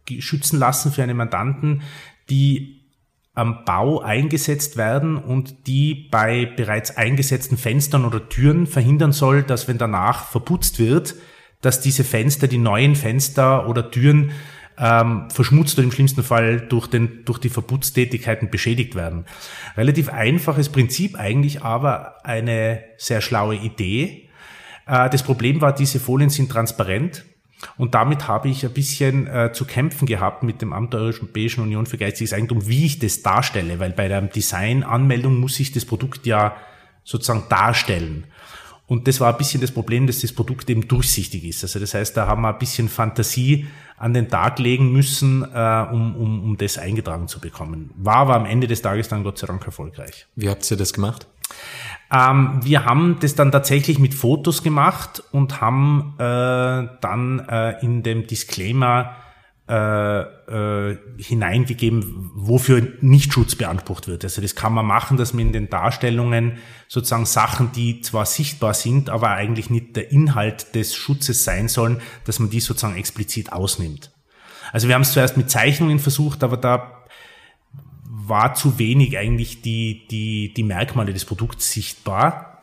schützen lassen für einen Mandanten, die am Bau eingesetzt werden und die bei bereits eingesetzten Fenstern oder Türen verhindern soll, dass wenn danach verputzt wird, dass diese Fenster, die neuen Fenster oder Türen ähm, verschmutzt oder im schlimmsten Fall durch, den, durch die Verputztätigkeiten beschädigt werden. Relativ einfaches Prinzip eigentlich, aber eine sehr schlaue Idee. Äh, das Problem war, diese Folien sind transparent. Und damit habe ich ein bisschen äh, zu kämpfen gehabt mit dem Amt der Europäischen Union für geistiges Eigentum, wie ich das darstelle, weil bei der Designanmeldung muss ich das Produkt ja sozusagen darstellen. Und das war ein bisschen das Problem, dass das Produkt eben durchsichtig ist. Also das heißt, da haben wir ein bisschen Fantasie an den Tag legen müssen, äh, um, um, um das eingetragen zu bekommen. War aber am Ende des Tages dann Gott sei Dank erfolgreich. Wie habt ihr das gemacht? Ähm, wir haben das dann tatsächlich mit Fotos gemacht und haben äh, dann äh, in dem Disclaimer äh, äh, hineingegeben, wofür Nichtschutz beansprucht wird. Also das kann man machen, dass man in den Darstellungen sozusagen Sachen, die zwar sichtbar sind, aber eigentlich nicht der Inhalt des Schutzes sein sollen, dass man die sozusagen explizit ausnimmt. Also wir haben es zuerst mit Zeichnungen versucht, aber da war zu wenig eigentlich die die die Merkmale des Produkts sichtbar,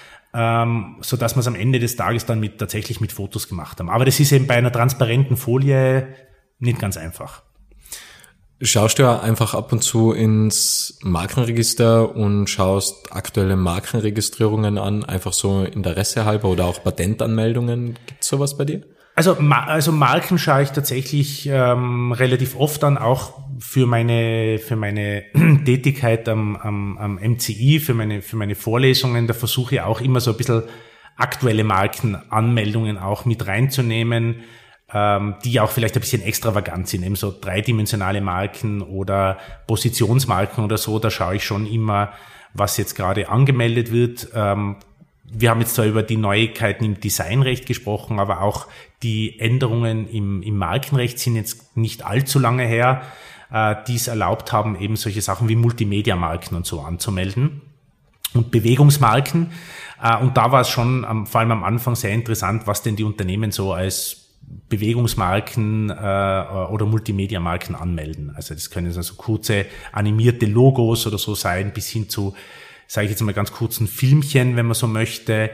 ähm, so dass wir es am Ende des Tages dann mit tatsächlich mit Fotos gemacht haben. Aber das ist eben bei einer transparenten Folie nicht ganz einfach. Schaust du ja einfach ab und zu ins Markenregister und schaust aktuelle Markenregistrierungen an, einfach so Interesse halber oder auch Patentanmeldungen. Gibt's sowas bei dir? Also, also Marken schaue ich tatsächlich ähm, relativ oft an, auch für meine für meine Tätigkeit am, am, am M C I, für meine für meine Vorlesungen. Da versuche ich auch immer so ein bisschen aktuelle Markenanmeldungen auch mit reinzunehmen, ähm, die auch vielleicht ein bisschen extravagant sind, eben so dreidimensionale Marken oder Positionsmarken oder so. Da schaue ich schon immer, was jetzt gerade angemeldet wird. Ähm, Wir haben jetzt zwar über die Neuigkeiten im Designrecht gesprochen, aber auch die Änderungen im, im Markenrecht sind jetzt nicht allzu lange her, äh, die es erlaubt haben, eben solche Sachen wie Multimedia-Marken und so anzumelden und Bewegungsmarken. Äh, und da war es schon am, vor allem am Anfang sehr interessant, was denn die Unternehmen so als Bewegungsmarken äh, oder Multimedia-Marken anmelden. Also das können also kurze animierte Logos oder so sein, bis hin zu, sage ich jetzt mal ganz kurz, ein Filmchen, wenn man so möchte.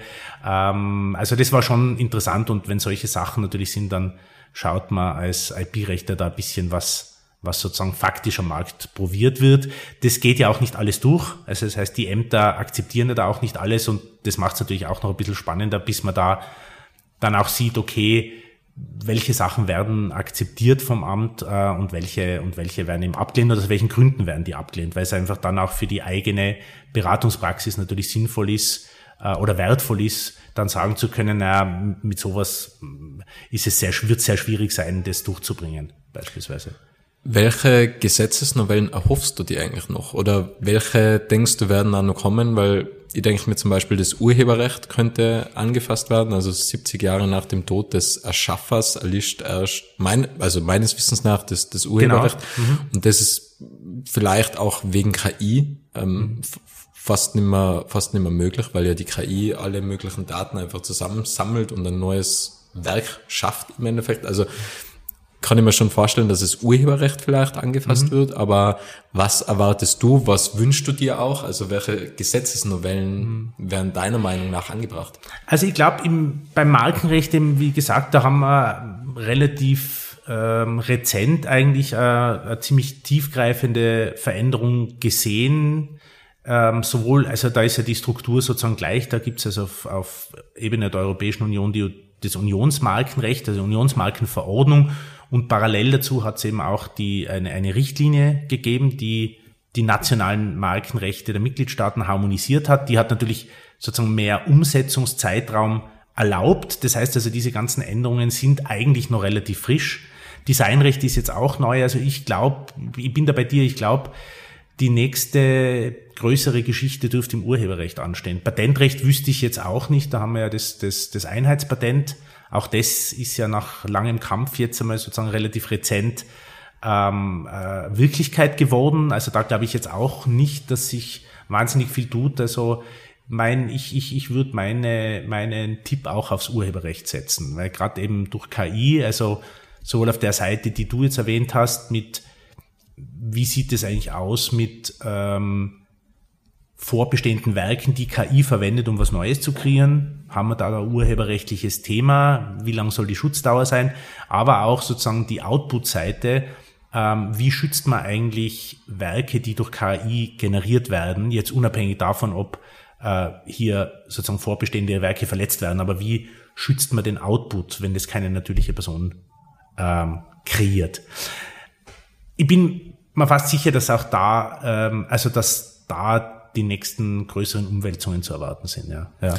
Ähm, also das war schon interessant, und wenn solche Sachen natürlich sind, dann schaut man als I P-Rechter da ein bisschen, was was sozusagen faktisch am Markt probiert wird. Das geht ja auch nicht alles durch. Also das heißt, die Ämter akzeptieren ja da auch nicht alles, und das macht es natürlich auch noch ein bisschen spannender, bis man da dann auch sieht, okay, welche Sachen werden akzeptiert vom Amt äh, und welche und welche werden eben abgelehnt, oder aus welchen Gründen werden die abgelehnt, weil es einfach dann auch für die eigene Beratungspraxis natürlich sinnvoll ist äh, oder wertvoll ist, dann sagen zu können, naja, mit sowas ist es sehr, wird sehr schwierig sein, das durchzubringen, beispielsweise. Welche Gesetzesnovellen erhoffst du dir eigentlich noch? Oder welche denkst du werden da noch kommen? Weil ich denke mir zum Beispiel, das Urheberrecht könnte angefasst werden. Also siebzig Jahre nach dem Tod des Erschaffers erlischt erst, mein, also meines Wissens nach, das, das Urheberrecht. Genau. Mhm. Und das ist vielleicht auch wegen K I ähm, mhm. fast nicht mehr, fast nicht mehr möglich, weil ja die K I alle möglichen Daten einfach zusammensammelt und ein neues Werk schafft im Endeffekt. Also kann ich mir schon vorstellen, dass das Urheberrecht vielleicht angefasst mhm. wird, aber was erwartest du, was wünschst du dir auch? Also welche Gesetzesnovellen mhm. werden deiner Meinung nach angebracht? Also ich glaube, beim Markenrecht, eben, wie gesagt, da haben wir relativ ähm, rezent eigentlich äh, eine ziemlich tiefgreifende Veränderung gesehen. Ähm, sowohl, also da ist ja die Struktur sozusagen gleich, da gibt es also auf, auf Ebene der Europäischen Union die, das Unionsmarkenrecht, also Unionsmarkenverordnung. Und parallel dazu hat es eben auch die, eine, eine Richtlinie gegeben, die die nationalen Markenrechte der Mitgliedstaaten harmonisiert hat. Die hat natürlich sozusagen mehr Umsetzungszeitraum erlaubt. Das heißt also, diese ganzen Änderungen sind eigentlich noch relativ frisch. Designrecht ist jetzt auch neu. Also ich glaube, ich bin da bei dir, ich glaube, die nächste größere Geschichte dürfte im Urheberrecht anstehen. Patentrecht wüsste ich jetzt auch nicht. Da haben wir ja das, das, das Einheitspatent. Auch das ist ja nach langem Kampf jetzt einmal sozusagen relativ rezent ähm, äh, Wirklichkeit geworden. Also da glaube ich jetzt auch nicht, dass sich wahnsinnig viel tut. Also mein, ich, ich, ich würde meine, meinen Tipp auch aufs Urheberrecht setzen, weil gerade eben durch K I, also sowohl auf der Seite, die du jetzt erwähnt hast, mit wie sieht es eigentlich aus mit ähm, vorbestehenden Werken, die K I verwendet, um was Neues zu kreieren? Haben wir da ein urheberrechtliches Thema? Wie lang soll die Schutzdauer sein? Aber auch sozusagen die Output-Seite. Ähm, wie schützt man eigentlich Werke, die durch K I generiert werden? Jetzt unabhängig davon, ob äh, hier sozusagen vorbestehende Werke verletzt werden. Aber wie schützt man den Output, wenn das keine natürliche Person ähm, kreiert? Ich bin mir fast sicher, dass auch da, ähm, also dass da die nächsten größeren Umwälzungen zu erwarten sind. Ja. Ja.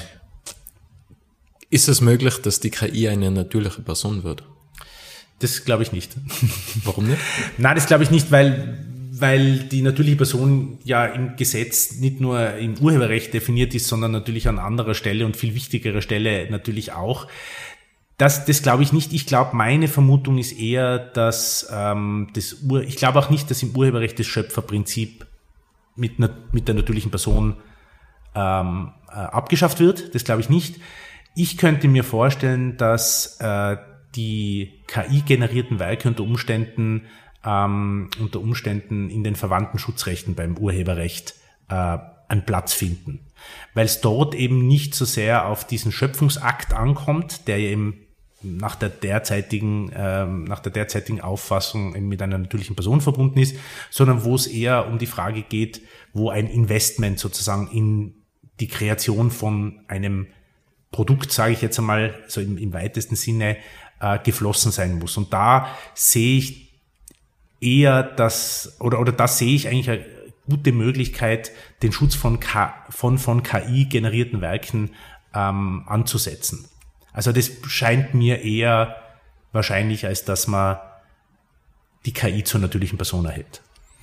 Ist es möglich, dass die K I eine natürliche Person wird? Das glaube ich nicht. Warum nicht? Nein, das glaube ich nicht, weil, weil die natürliche Person ja im Gesetz nicht nur im Urheberrecht definiert ist, sondern natürlich an anderer Stelle und viel wichtigerer Stelle natürlich auch. Das, das glaube ich nicht. Ich glaube, meine Vermutung ist eher, dass ähm, das Ur, ich glaube auch nicht, dass im Urheberrecht das Schöpferprinzip mit, mit der natürlichen Person ähm, äh, abgeschafft wird. Das glaube ich nicht. Ich könnte mir vorstellen, dass äh, die K I-generierten Werke unter Umständen ähm, unter Umständen in den verwandten Schutzrechten beim Urheberrecht äh, einen Platz finden, weil es dort eben nicht so sehr auf diesen Schöpfungsakt ankommt, der ja eben nach der derzeitigen ähm, nach der derzeitigen Auffassung eben mit einer natürlichen Person verbunden ist, sondern wo es eher um die Frage geht, wo ein Investment sozusagen in die Kreation von einem Produkt, sage ich jetzt einmal, so im, im weitesten Sinne, äh, geflossen sein muss. Und da sehe ich eher das, oder, oder da sehe ich eigentlich eine gute Möglichkeit, den Schutz von, K, von, von K I generierten Werken ähm, anzusetzen. Also das scheint mir eher wahrscheinlich, als dass man die K I zur natürlichen Person erhält.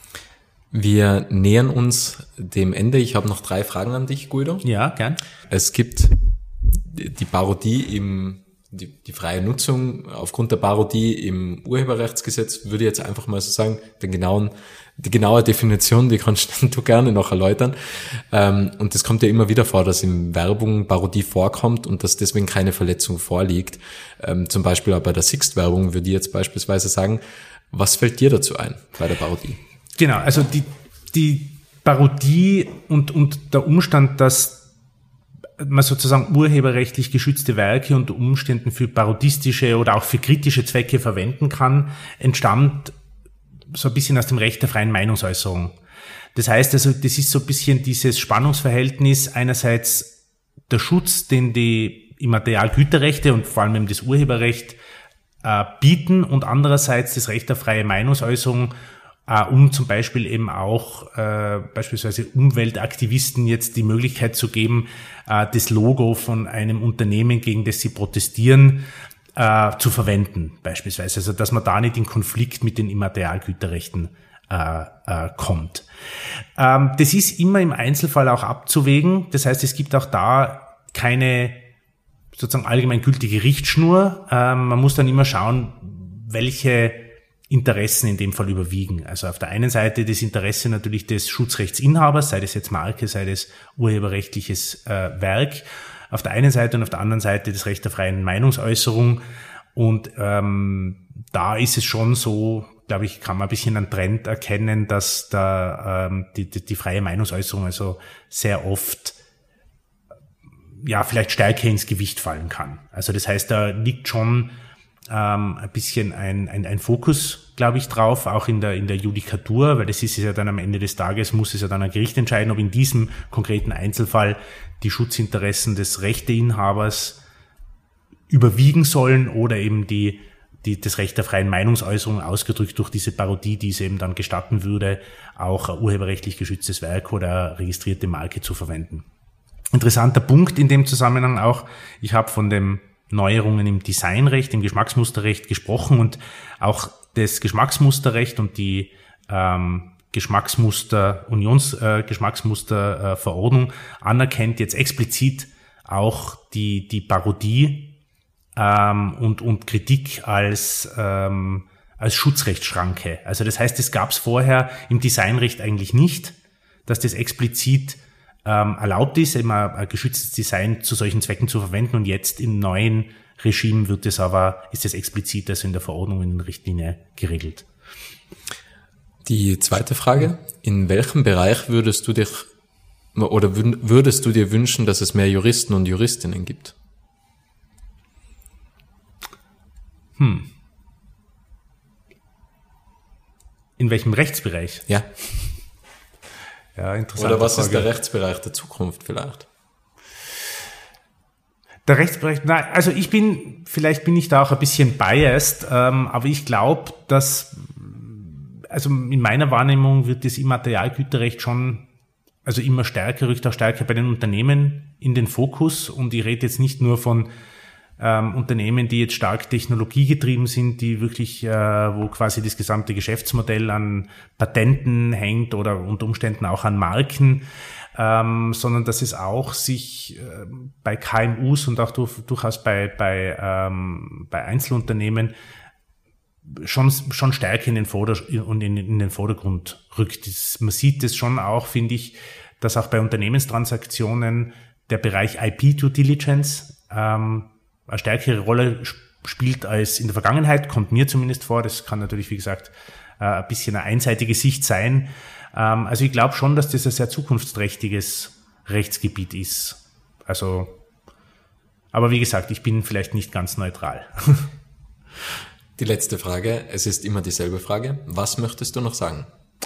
Wir nähern uns dem Ende. Ich habe noch drei Fragen an dich, Guido. Ja, gern. Es gibt die Parodie im, die, die freie Nutzung aufgrund der Parodie im Urheberrechtsgesetz, würde ich jetzt einfach mal so sagen, den genauen, die genaue Definition, die kannst du gerne noch erläutern. Und das kommt ja immer wieder vor, dass in Werbung Parodie vorkommt und dass deswegen keine Verletzung vorliegt. Zum Beispiel auch bei der Sixt-Werbung würde ich jetzt beispielsweise sagen, was fällt dir dazu ein bei der Parodie? Genau, also die, die Parodie und, und der Umstand, dass man sozusagen urheberrechtlich geschützte Werke unter Umständen für parodistische oder auch für kritische Zwecke verwenden kann, entstammt so ein bisschen aus dem Recht der freien Meinungsäußerung. Das heißt also, das ist so ein bisschen dieses Spannungsverhältnis, einerseits der Schutz, den die Immaterialgüterrechte und vor allem eben das Urheberrecht äh, bieten, und andererseits das Recht der freien Meinungsäußerung, Uh, um zum Beispiel eben auch äh, beispielsweise Umweltaktivisten jetzt die Möglichkeit zu geben, äh, das Logo von einem Unternehmen, gegen das sie protestieren, äh, zu verwenden beispielsweise. Also dass man da nicht in Konflikt mit den Immaterialgüterrechten äh, äh, kommt. Ähm, das ist immer im Einzelfall auch abzuwägen. Das heißt, es gibt auch da keine sozusagen allgemeingültige Richtschnur. Ähm, man muss dann immer schauen, welche Interessen in dem Fall überwiegen. Also auf der einen Seite das Interesse natürlich des Schutzrechtsinhabers, sei das jetzt Marke, sei das urheberrechtliches äh, Werk, auf der einen Seite, und auf der anderen Seite das Recht der freien Meinungsäußerung. Und ähm, da ist es schon so, glaube ich, kann man ein bisschen einen Trend erkennen, dass da ähm, die, die, die freie Meinungsäußerung also sehr oft ja vielleicht stärker ins Gewicht fallen kann. Also das heißt, da liegt schon Ähm, ein bisschen ein, ein, ein Fokus, glaube ich, drauf, auch in der, in der Judikatur, weil das ist es ja dann am Ende des Tages, muss es ja dann ein Gericht entscheiden, ob in diesem konkreten Einzelfall die Schutzinteressen des Rechteinhabers überwiegen sollen oder eben die, die, das Recht der freien Meinungsäußerung, ausgedrückt durch diese Parodie, die es eben dann gestatten würde, auch ein urheberrechtlich geschütztes Werk oder eine registrierte Marke zu verwenden. Interessanter Punkt in dem Zusammenhang auch, ich habe von dem Neuerungen im Designrecht, im Geschmacksmusterrecht gesprochen, und auch das Geschmacksmusterrecht und die ähm, Geschmacksmuster, Unionsgeschmacksmusterverordnung äh, anerkennt jetzt explizit auch die die Parodie ähm, und und Kritik als ähm, als Schutzrechtsschranke. Also das heißt, das gab es vorher im Designrecht eigentlich nicht, dass das explizit ähm, erlaubt ist, immer ein geschütztes Design zu solchen Zwecken zu verwenden, und jetzt im neuen Regime wird es aber, ist es explizit also in der Verordnung, in der Richtlinie geregelt. Die zweite Frage, in welchem Bereich würdest du dich oder würdest du dir wünschen, dass es mehr Juristen und Juristinnen gibt? Hm. In welchem Rechtsbereich? Ja. Ja, interessant. Oder was Frage. Ist der Rechtsbereich der Zukunft vielleicht? Der Rechtsbereich, nein, also ich bin, vielleicht bin ich da auch ein bisschen biased, ähm, aber ich glaube, dass, also in meiner Wahrnehmung wird das Immaterialgüterrecht schon, also immer stärker, rückt auch stärker bei den Unternehmen in den Fokus, und ich rede jetzt nicht nur von ähm, Unternehmen, die jetzt stark technologiegetrieben sind, die wirklich, äh, wo quasi das gesamte Geschäftsmodell an Patenten hängt oder unter Umständen auch an Marken, ähm, sondern dass es auch sich äh, bei K M Us und auch durch, durchaus bei, bei, ähm, bei Einzelunternehmen schon, schon stärker in den, Vorder- und in, in den Vordergrund rückt. Das, man sieht es schon auch, finde ich, dass auch bei Unternehmenstransaktionen der Bereich I P-Due Diligence ähm, eine stärkere Rolle spielt als in der Vergangenheit, kommt mir zumindest vor. Das kann natürlich, wie gesagt, ein bisschen eine einseitige Sicht sein. Also ich glaube schon, dass das ein sehr zukunftsträchtiges Rechtsgebiet ist. Also, aber wie gesagt, ich bin vielleicht nicht ganz neutral. Die letzte Frage, es ist immer dieselbe Frage. Was möchtest du noch sagen?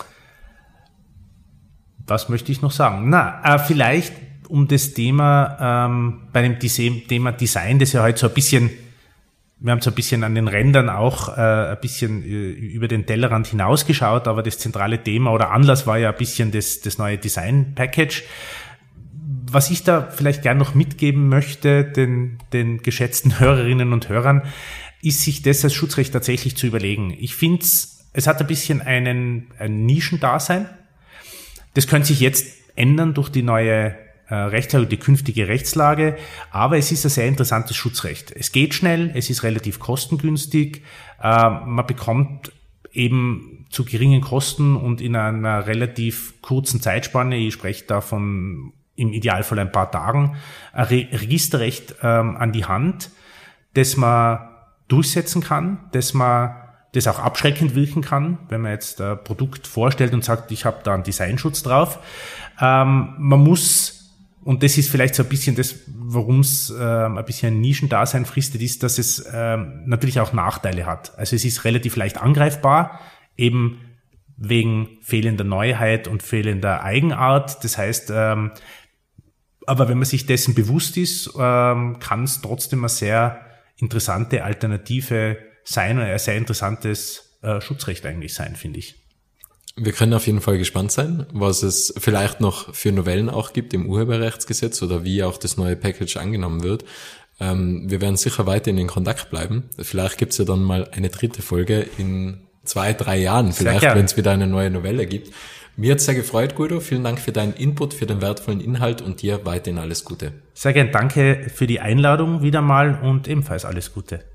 Was möchte ich noch sagen? Na, vielleicht um das Thema, ähm, bei dem Thema Design, das ja heute so ein bisschen, wir haben so ein bisschen an den Rändern auch äh, ein bisschen äh, über den Tellerrand hinausgeschaut, aber das zentrale Thema oder Anlass war ja ein bisschen das, das neue Design-Package. Was ich da vielleicht gern noch mitgeben möchte, den, den geschätzten Hörerinnen und Hörern, ist, sich das als Schutzrecht tatsächlich zu überlegen. Ich finde es, es hat ein bisschen einen, ein Nischendasein. Das könnte sich jetzt ändern durch die neue äh, Rechtslage, die künftige Rechtslage, aber es ist ein sehr interessantes Schutzrecht. Es geht schnell, es ist relativ kostengünstig, äh, man bekommt eben zu geringen Kosten und in einer relativ kurzen Zeitspanne, ich spreche da von im Idealfall ein paar Tagen, ein Re- Registerrecht ähm, an die Hand, das man durchsetzen kann, dass man das auch abschreckend wirken kann, wenn man jetzt ein Produkt vorstellt und sagt, ich habe da einen Designschutz drauf. Ähm, man muss, und das ist vielleicht so ein bisschen das, warum es äh, ein bisschen ein Nischendasein fristet, ist, dass es ähm, natürlich auch Nachteile hat. Also es ist relativ leicht angreifbar, eben wegen fehlender Neuheit und fehlender Eigenart. Das heißt, ähm, aber wenn man sich dessen bewusst ist, ähm, kann es trotzdem eine sehr interessante Alternative sein und ein sehr interessantes äh, Schutzrecht eigentlich sein, finde ich. Wir können auf jeden Fall gespannt sein, was es vielleicht noch für Novellen auch gibt im Urheberrechtsgesetz oder wie auch das neue Package angenommen wird. Ähm, wir werden sicher weiterhin in Kontakt bleiben. Vielleicht gibt es ja dann mal eine dritte Folge in zwei, drei Jahren, vielleicht, wenn es wieder eine neue Novelle gibt. Mir hat es sehr gefreut, Guido. Vielen Dank für deinen Input, für den wertvollen Inhalt und dir weiterhin alles Gute. Sehr gern, danke für die Einladung wieder mal und ebenfalls alles Gute.